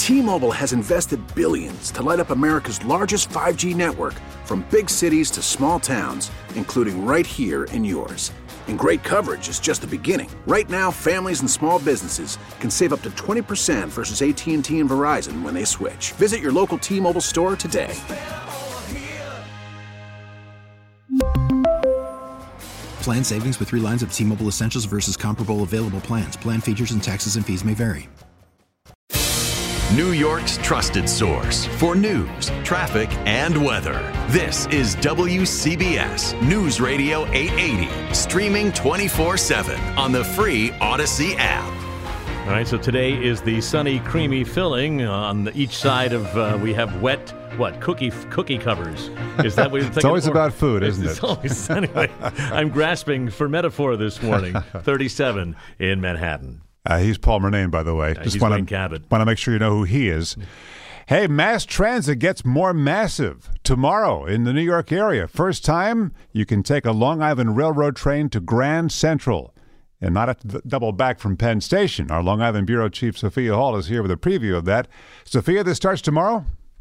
T-Mobile has invested billions to light up America's largest 5G network, from big cities to small towns, including right here in yours. And great coverage is just the beginning. Right now, families and small businesses can save up to 20% versus AT&T and Verizon when they switch. Visit your local T-Mobile store today. Plan savings with 3 lines of T-Mobile Essentials versus comparable available plans. Plan features and taxes and fees may vary. New York's trusted source for news, traffic, and weather. This is WCBS News Radio 880, streaming 24/7 on the free Odyssey app. All right, so today is the sunny, creamy filling. On each side of, we have wet, cookie covers. Is that what you're thinking? It's always about food, isn't it? It's always, anyway. I'm grasping for metaphor this morning. 37 in Manhattan. He's Paul Murnane, by the way. Just want to make sure you know who he is. Hey, mass transit gets more massive tomorrow in the New York area. First time you can take a Long Island Railroad train to Grand Central and not have to double back from Penn Station. Our Long Island Bureau Chief Sophia Hall is here with a preview of that. Sophia, this starts tomorrow?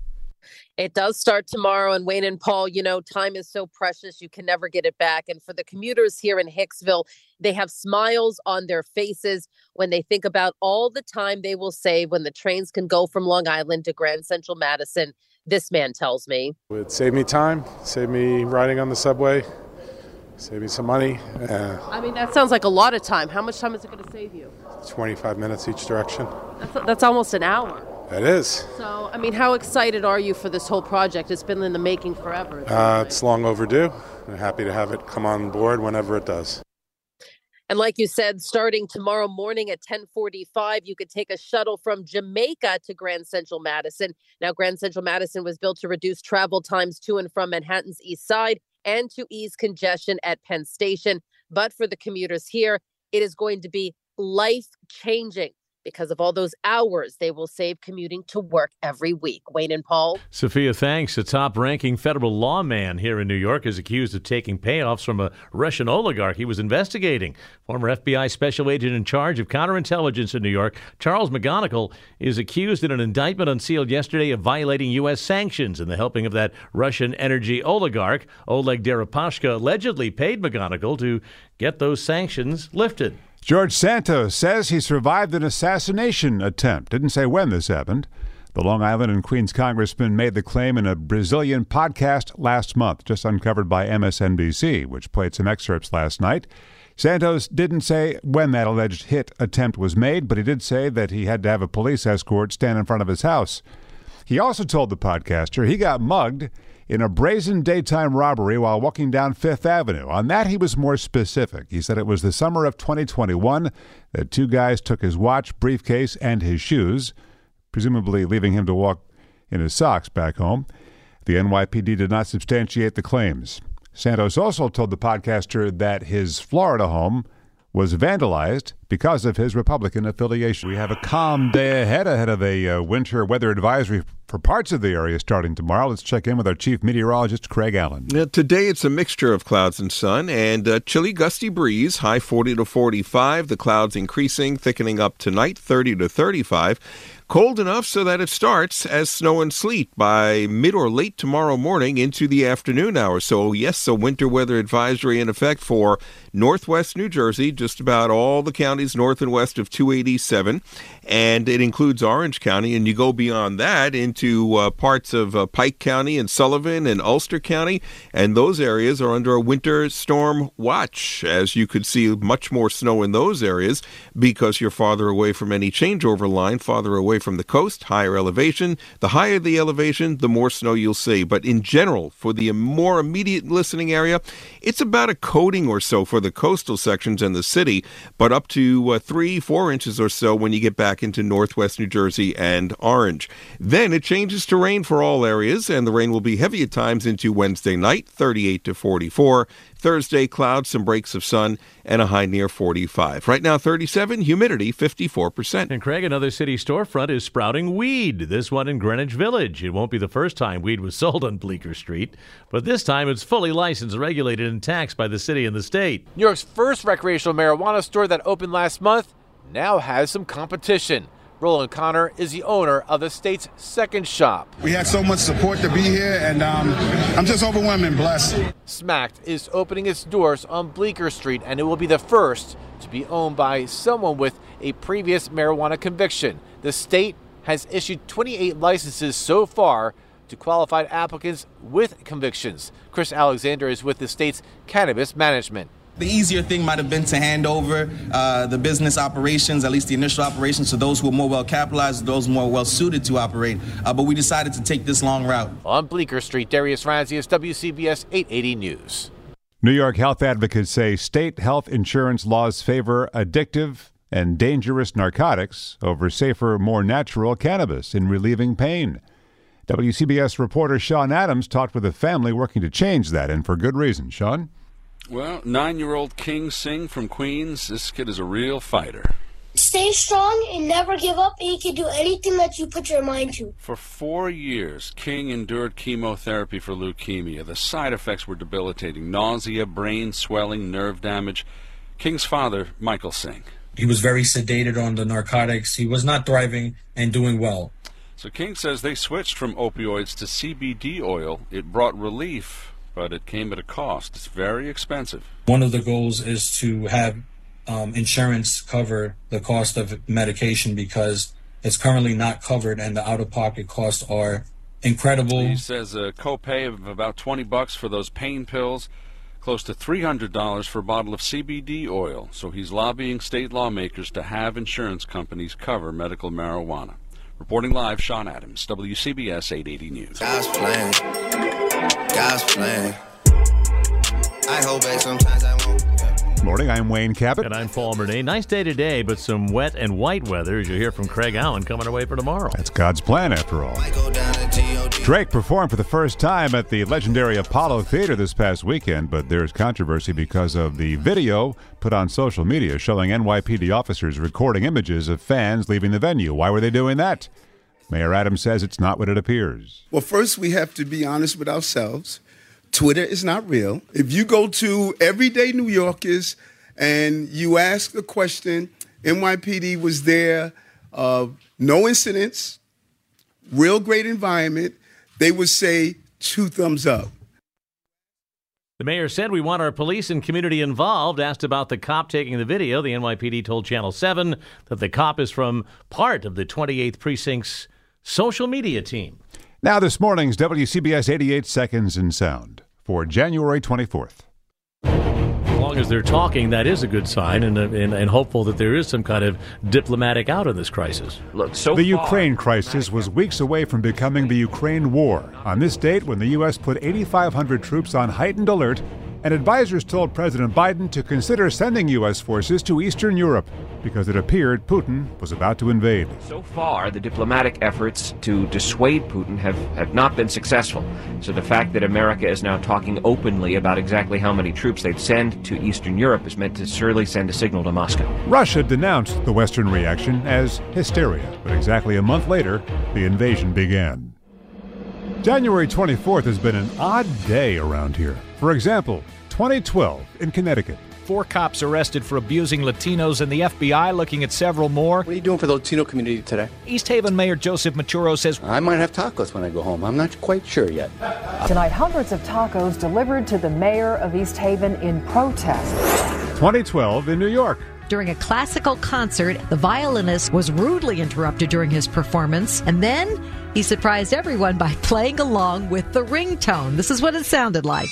It does start tomorrow, and Wayne and Paul, time is so precious, you can never get it back. And for the commuters here in Hicksville, they have smiles on their faces when they think about all the time they will save when the trains can go from Long Island to Grand Central Madison. This man tells me. It would save me time, save me riding on the subway, save me some money. That sounds like a lot of time. How much time is it going to save you? 25 minutes each direction. That's almost an hour. It is. So, how excited are you for this whole project? It's been in the making forever. It's long overdue. I'm happy to have it come on board whenever it does. And like you said, starting tomorrow morning at 10:45, you could take a shuttle from Jamaica to Grand Central Madison. Now, Grand Central Madison was built to reduce travel times to and from Manhattan's East Side and to ease congestion at Penn Station. But for the commuters here, it is going to be life-changing because of all those hours they will save commuting to work every week. Wayne and Paul. Sophia, thanks. A top-ranking federal lawman here in New York is accused of taking payoffs from a Russian oligarch he was investigating. Former FBI special agent in charge of counterintelligence in New York, Charles McGonigal, is accused in an indictment unsealed yesterday of violating U.S. sanctions in the helping of that Russian energy oligarch. Oleg Deripaska allegedly paid McGonigal to get those sanctions lifted. George Santos says he survived an assassination attempt. Didn't say when this happened. The Long Island and Queens congressman made the claim in a Brazilian podcast last month, just uncovered by MSNBC, which played some excerpts last night. Santos didn't say when that alleged hit attempt was made, but he did say that he had to have a police escort stand in front of his house. He also told the podcaster he got mugged in a brazen daytime robbery while walking down Fifth Avenue. On that, he was more specific. He said it was the summer of 2021 that 2 guys took his watch, briefcase, and his shoes, presumably leaving him to walk in his socks back home. The NYPD did not substantiate the claims. Santos also told the podcaster that his Florida home was vandalized because of his Republican affiliation. We have a calm day ahead of a winter weather advisory for parts of the area starting tomorrow. Let's check in with our chief meteorologist, Craig Allen. Today it's a mixture of clouds and sun and a chilly gusty breeze, high 40 to 45. The clouds increasing, thickening up tonight, 30 to 35. Cold enough so that it starts as snow and sleet by mid or late tomorrow morning into the afternoon hours. So, yes, a winter weather advisory in effect for northwest New Jersey, just about all the counties north and west of 287, and it includes Orange County, and you go beyond that into parts of Pike County and Sullivan and Ulster County, and those areas are under a winter storm watch, as you could see much more snow in those areas because you're farther away from any changeover line, farther away from the coast, higher elevation. The higher the elevation, the more snow you'll see. But in general, for the more immediate listening area, it's about a coating or so for the coastal sections and the city, but up to 3-4 inches or so when you get back into northwest New Jersey and Orange. Then it changes to rain for all areas, and the rain will be heavy at times into Wednesday night, 38 to 44. Thursday, clouds, some breaks of sun, and a high near 45. Right now, 37, humidity 54%. And Craig, another city storefront is sprouting weed, this one in Greenwich Village. It won't be the first time weed was sold on Bleecker Street, but this time it's fully licensed, regulated, and taxed by the city and the state. New York's first recreational marijuana store that opened last month now has some competition. Roland Connor is the owner of the state's second shop. We had so much support to be here, and I'm just overwhelmed and blessed. Smacked is opening its doors on Bleecker Street, and it will be the first to be owned by someone with a previous marijuana conviction. The state has issued 28 licenses so far to qualified applicants with convictions. Chris Alexander is with the state's cannabis management. The easier thing might have been to hand over the business operations, at least the initial operations, to those who are more well-capitalized, those more well-suited to operate. But we decided to take this long route. On Bleecker Street, Darius Ranzius, WCBS 880 News. New York health advocates say state health insurance laws favor addictive and dangerous narcotics over safer, more natural cannabis in relieving pain. WCBS reporter Sean Adams talked with a family working to change that, and for good reason. Sean? Well, 9-year-old King Singh from Queens, this kid is a real fighter. Stay strong and never give up, and you can do anything that you put your mind to. For 4 years, King endured chemotherapy for leukemia. The side effects were debilitating: nausea, brain swelling, nerve damage. King's father, Michael Singh. He was very sedated on the narcotics. He was not thriving and doing well. So King says they switched from opioids to CBD oil. It brought relief, but it came at a cost. It's very expensive. One of the goals is to have insurance cover the cost of medication because it's currently not covered and the out-of-pocket costs are incredible. He says a copay of about $20 for those pain pills, close to $300 for a bottle of CBD oil. So he's lobbying state lawmakers to have insurance companies cover medical marijuana. Reporting live, Sean Adams, WCBS 880 News. God's plan. God's plan. I hope that sometimes I won't. Morning, I'm Wayne Cabot. And I'm Paul Murnay. Nice day today, but some wet and white weather, as you hear from Craig Allen, coming away for tomorrow. That's God's plan, after all. Drake performed for the first time at the legendary Apollo Theater this past weekend, but there's controversy because of the video put on social media showing NYPD officers recording images of fans leaving the venue. Why were they doing that? Mayor Adams says it's not what it appears. Well, first, we have to be honest with ourselves. Twitter is not real. If you go to everyday New Yorkers and you ask the question, NYPD was there, no incidents, real great environment, they would say 2 thumbs up. The mayor said we want our police and community involved. Asked about the cop taking the video, the NYPD told Channel 7 that the cop is from part of the 28th Precinct's social media team. Now this morning's WCBS 88 Seconds in Sound for January 24th. As long as they're talking, that is a good sign and hopeful that there is some kind of diplomatic out of this crisis. Look, the Ukraine crisis was weeks away from becoming the Ukraine war. On this date, when the U.S. put 8,500 troops on heightened alert, and advisors told President Biden to consider sending U.S. forces to Eastern Europe because it appeared Putin was about to invade. So far, the diplomatic efforts to dissuade Putin have not been successful. So the fact that America is now talking openly about exactly how many troops they'd send to Eastern Europe is meant to surely send a signal to Moscow. Russia denounced the Western reaction as hysteria, but exactly a month later, the invasion began. January 24th has been an odd day around here. For example, 2012 in Connecticut. 4 cops arrested for abusing Latinos, and the FBI looking at several more. What are you doing for the Latino community today? East Haven Mayor Joseph Maturo says, I might have tacos when I go home. I'm not quite sure yet. Tonight, hundreds of tacos delivered to the mayor of East Haven in protest. 2012 in New York. During a classical concert, the violinist was rudely interrupted during his performance, and then he surprised everyone by playing along with the ringtone. This is what it sounded like.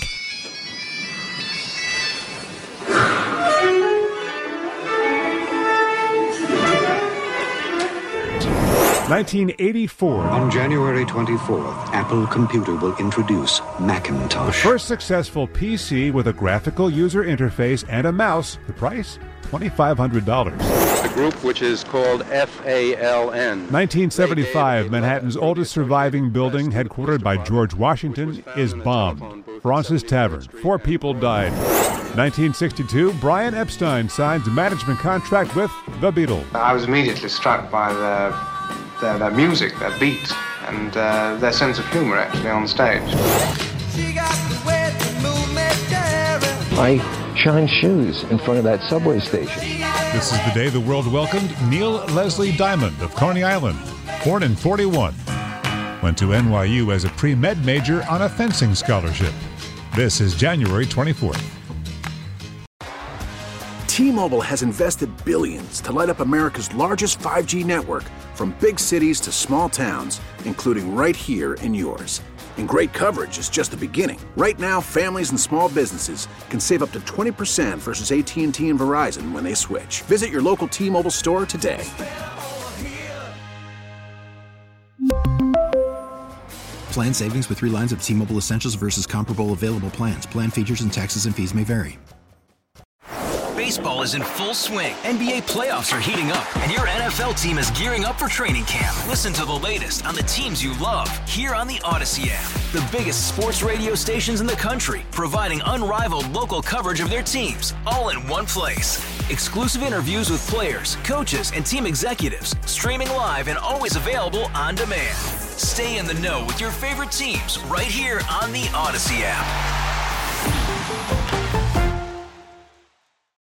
1984. On January 24th, Apple Computer will introduce Macintosh. The first successful PC with a graphical user interface and a mouse. The price? $2,500. The group, which is called FALN. 1975, Manhattan's oldest surviving building, headquartered by George Washington, is bombed. Francis Tavern. 4 people died. 1962, Brian Epstein signs a management contract with the Beatles. I was immediately struck by their music, their beat, and their sense of humor actually on stage. I shine shoes in front of that subway station. This is the day the world welcomed Neil Leslie Diamond of Coney Island, born in 41. Went to NYU as a pre-med major on a fencing scholarship. This is January 24th. T-Mobile has invested billions to light up America's largest 5G network, from big cities to small towns, including right here in yours. And great coverage is just the beginning. Right now, families and small businesses can save up to 20% versus AT&T and Verizon when they switch. Visit your local T-Mobile store today. Plan savings with 3 lines of T-Mobile Essentials versus comparable available plans. Plan features and taxes and fees may vary. Baseball is in full swing. NBA playoffs are heating up, and your NFL team is gearing up for training camp. Listen to the latest on the teams you love here on the Odyssey app. The biggest sports radio stations in the country, providing unrivaled local coverage of their teams, all in one place. Exclusive interviews with players, coaches, and team executives, streaming live and always available on demand. Stay in the know with your favorite teams right here on the Odyssey app.